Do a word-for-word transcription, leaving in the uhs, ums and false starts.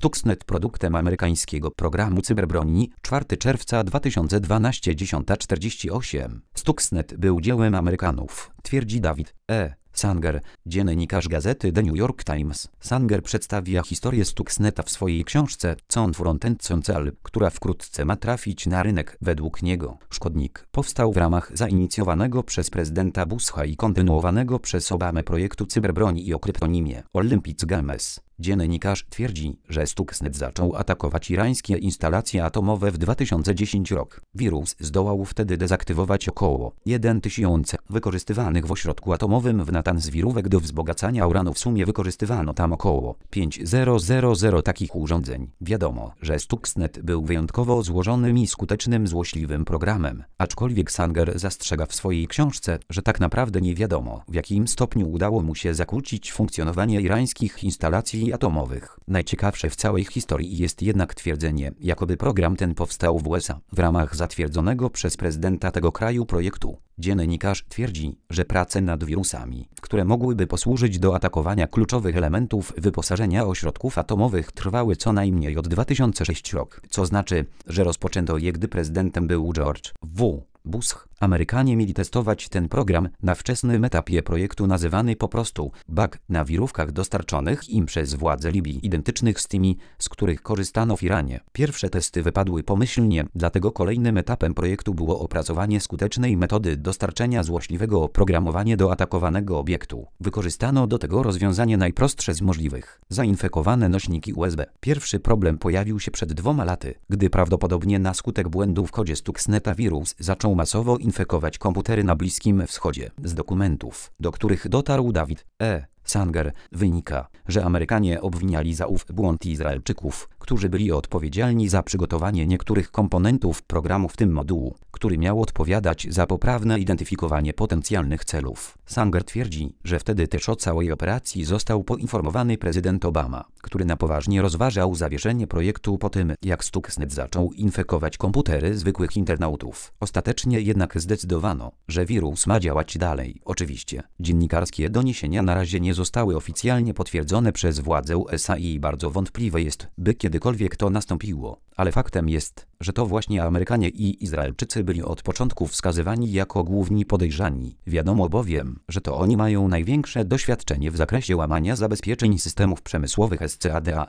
Stuxnet produktem amerykańskiego programu cyberbroni, czwartego czerwca dwa tysiące dwunastego, dziesiąta czterdzieści osiem. Stuxnet był dziełem Amerykanów, twierdzi David E. Sanger, dziennikarz gazety The New York Times. Sanger przedstawia historię Stuxneta w swojej książce "Con Frontend Cell", która wkrótce ma trafić na rynek. Według niego szkodnik powstał w ramach zainicjowanego przez prezydenta Busha i kontynuowanego przez Obamę projektu cyberbroni i o kryptonimie Olympic Games. Dziennikarz twierdzi, że Stuxnet zaczął atakować irańskie instalacje atomowe w dwa tysiące dziesiątym roku. Wirus zdołał wtedy dezaktywować około jeden tysiąc wykorzystywanych w ośrodku atomowym w Natanz wirówek do wzbogacania uranu. W sumie wykorzystywano tam około pięć tysięcy takich urządzeń. Wiadomo, że Stuxnet był wyjątkowo złożonym i skutecznym złośliwym programem, aczkolwiek Sanger zastrzega w swojej książce, że tak naprawdę nie wiadomo, w jakim stopniu udało mu się zakłócić funkcjonowanie irańskich instalacji atomowych. Najciekawsze w całej historii jest jednak twierdzenie, jakoby program ten powstał w U S A w ramach zatwierdzonego przez prezydenta tego kraju projektu. Dziennikarz twierdzi, że prace nad wirusami, które mogłyby posłużyć do atakowania kluczowych elementów wyposażenia ośrodków atomowych, trwały co najmniej od dwa tysiące szóstego roku, co znaczy, że rozpoczęto je, gdy prezydentem był George W. Bush. Amerykanie mieli testować ten program na wczesnym etapie projektu nazywany po prostu bug na wirówkach dostarczonych im przez władze Libii, identycznych z tymi, z których korzystano w Iranie. Pierwsze testy wypadły pomyślnie, dlatego kolejnym etapem projektu było opracowanie skutecznej metody dostarczenia złośliwego oprogramowania do atakowanego obiektu. Wykorzystano do tego rozwiązanie najprostsze z możliwych: zainfekowane nośniki U S B. Pierwszy problem pojawił się przed dwoma laty, gdy prawdopodobnie na skutek błędu w kodzie Stuxneta wirus zaczął masowo infekować komputery na Bliskim Wschodzie. Z dokumentów, do których dotarł David E. Sanger, wynika, że Amerykanie obwiniali za ów błąd Izraelczyków, którzy byli odpowiedzialni za przygotowanie niektórych komponentów programu, w tym modułu, który miał odpowiadać za poprawne identyfikowanie potencjalnych celów. Sanger twierdzi, że wtedy też o całej operacji został poinformowany prezydent Obama, który na poważnie rozważał zawieszenie projektu po tym, jak Stuxnet zaczął infekować komputery zwykłych internautów. Ostatecznie jednak zdecydowano, że wirus ma działać dalej. Oczywiście, dziennikarskie doniesienia na razie nie zostały oficjalnie potwierdzone przez władze U S A i bardzo wątpliwe jest, by kiedykolwiek to nastąpiło, ale faktem jest, że to właśnie Amerykanie i Izraelczycy byli od początku wskazywani jako główni podejrzani. Wiadomo bowiem, że to oni mają największe doświadczenie w zakresie łamania zabezpieczeń systemów przemysłowych SCADA,